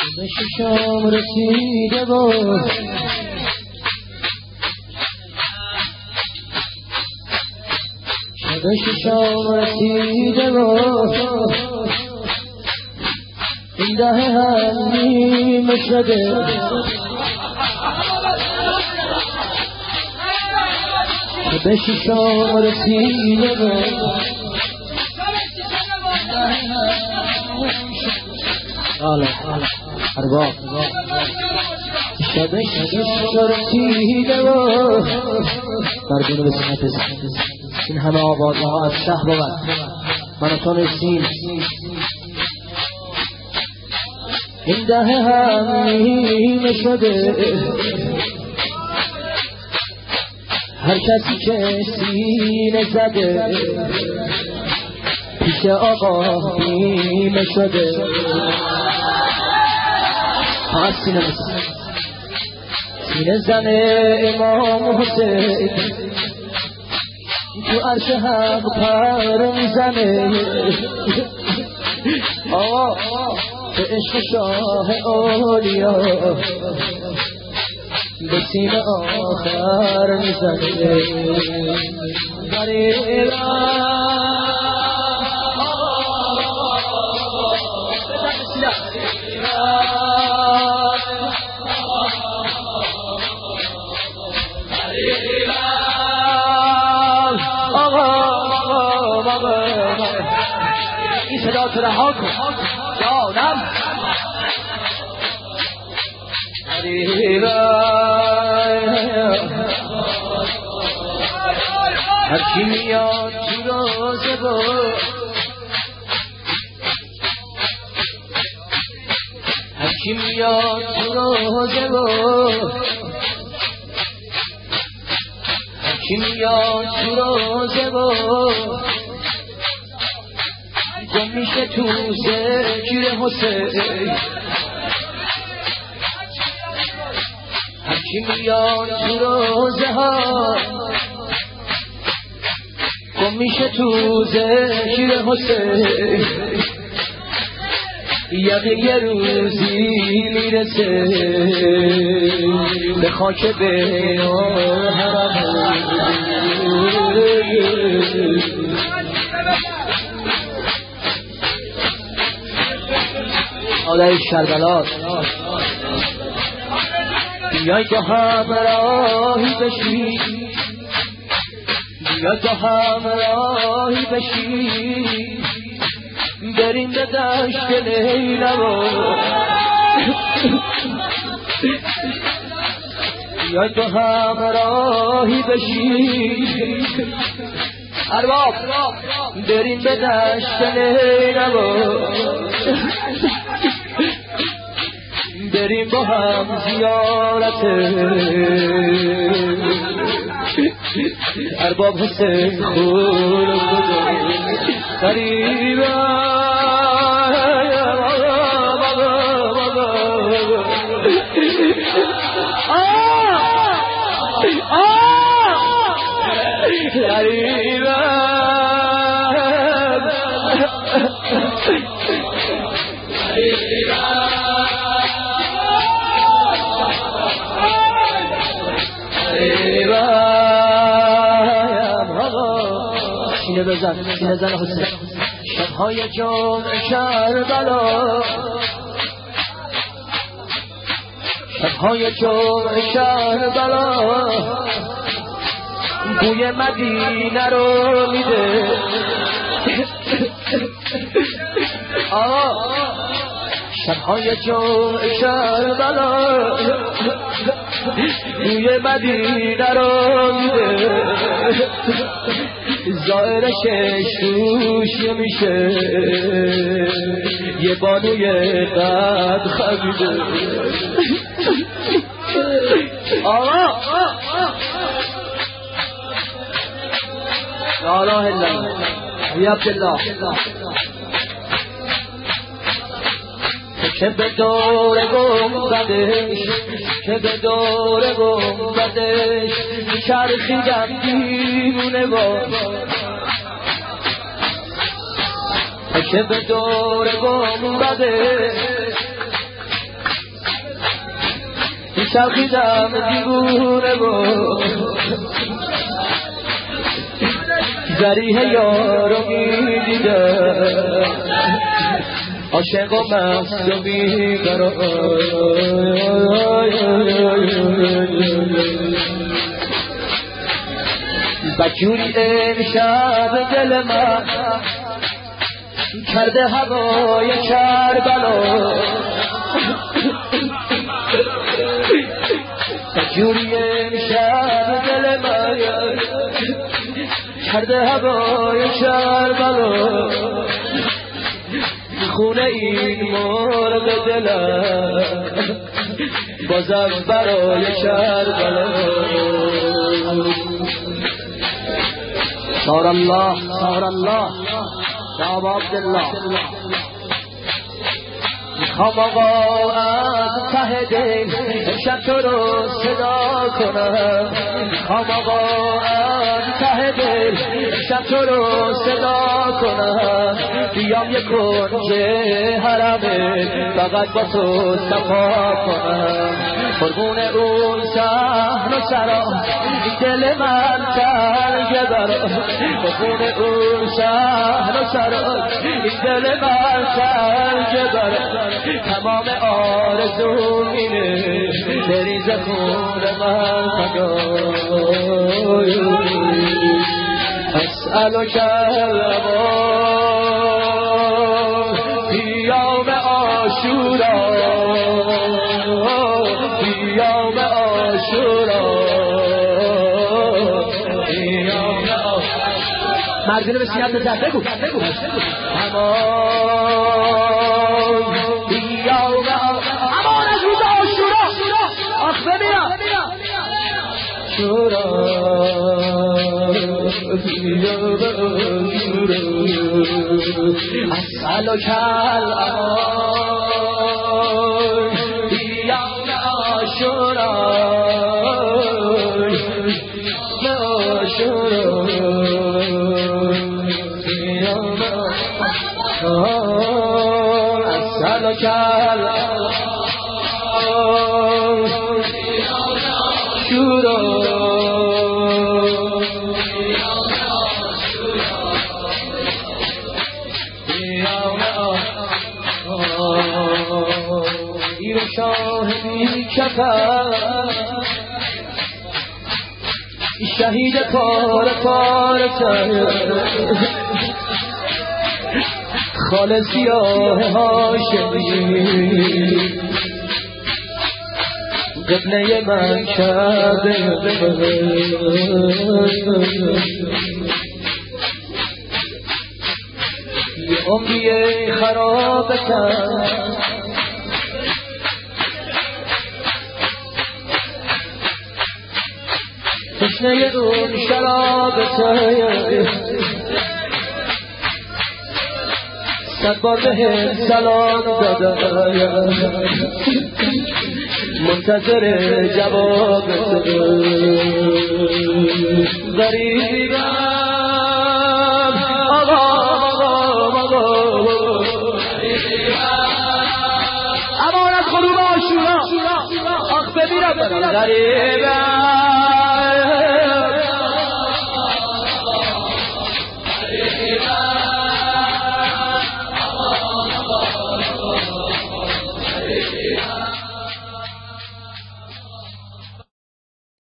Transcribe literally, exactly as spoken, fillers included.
به ششم رسیده و شب ششم رسیده و این دهه هم نیمه شده شب ششم رسیده و آله ارباب شب ششم رسیده و مردون بسمت این همه آوازها از شهر بود من تو نسیم این دهه هم نیمه شده هر کسی که سینه زده پیش آقا نیمه شده فقط سینه بزن سینه زنه امام حسین تو عرش حق پر میزنه آقا به عشق شاه اولیا به سینه آخر میزنه در ایران این صدا تو رها کن جانم هرچی میاد تو روزه بود هرچی میاد تو روزه بود هرچی میاد تو روزه بود گم میشه تو ذکر حسین هرچی میاد تو روزه ها گم میشه تو ذکر حسین یقین یه روزی میرسه به خاک بین و حرم آلای شربلات بیای تو همراهی بشی بیای تو همراهی بشی بریم به دشت لیلا بیای تو همراهی بشی ارباب بریم به دشت لیلا بریم با هم زیارت ارباب حسین خور قریبا سینه بزن سینه زن حسین شبهای جمع کربلا شبهای جمع کربلا بوی مدینه رو میده آه شبهای جمع کربلا بوی مدینه رو میده ظاهرش شوش میشه یه بانوی قد خمیده آقا لا اله الا الله یا عبدالله که به دور گنبدش که به دور گنبدش چرخیدم دیوونه با که به دور گنبدش چرخیدم دیوونه و ذریح یارو می دیدم عاشق و مست و بیقرار بجوری امشب دل من کرده هوای کربلا بجوری امشب دل من کرده هوای کربلا خونه این مرغ دلم بازم برای کربلا صار الله صار الله یا ابا عبدالله میخوام آقا از ته دل امشب تو رو صدا کنم میخوام آقا از ته دل امشب تو رو صدا کنم بیام یک کنج حرمه فقط با تو صفا کنم قربون اون صحن و سرا دل من تنگ برا قربون اون صحن و سرا دل من تنگ برا تمام آرزو اینه بریز خون من فدای اسألک الامان بیام عاشورا بیام عاشورا بیام عاشورا مردین به سیاد بزن بگو بگو امان بیام امان از روز عاشورا آخ ببینم شورا بیام عاشورا اسألک الامان بیام عاشورا اسألك شورا پیر شاهدی کفر شهید کار کار خال سیاه هاشمی قبله من کرده یه عمری خراب کرد تشنه اون شرابته صد بار به سلام دادم منتظر جواب غریبم آقا آقا امان از غروب عاشورا آخ ببینم غریبم Yeah.